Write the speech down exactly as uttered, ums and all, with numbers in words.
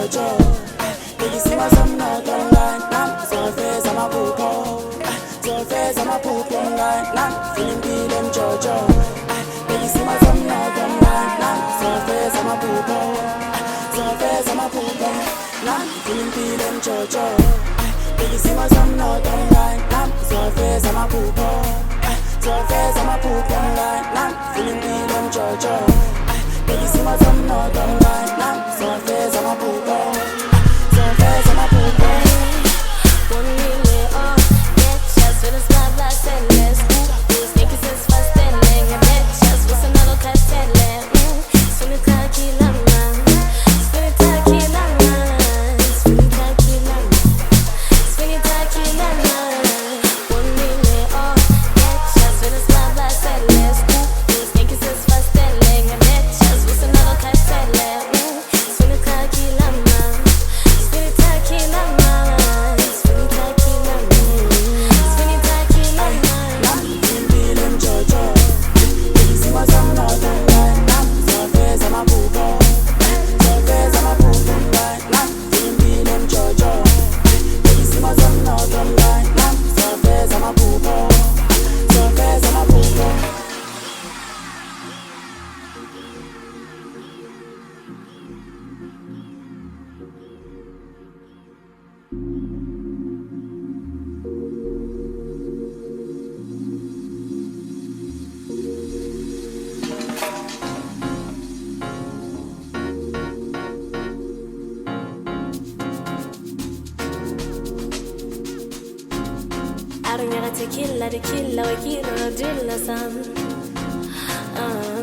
mchocho. Nikisema samna tonga na surface ama pupo. Surface ama pupo na feeling bile mchocho. Nikisema samna tonga na surface ama pupo. Surface ama pupo na feeling bile mchocho. Nikisema samna tonga na surface ama pupo. Surface ama pupo na feeling bile mchocho. Nikisema samna tonga na surface ama pupo. Surface ama pupo. One minute off, get shots with a spot like stainless. These niggas is fast selling. I bet shots with another cat selling. Swing it taki lama, swing it taki lama, swing it taki lama, swing it taki lama. One minute off, get shots with a spot like stainless. These niggas is fast selling. I bet shots with another cat selling. Swing it taki lama, swing it taki lama. I don't gotta tequila, tequila, we quiero drill or something. Uh.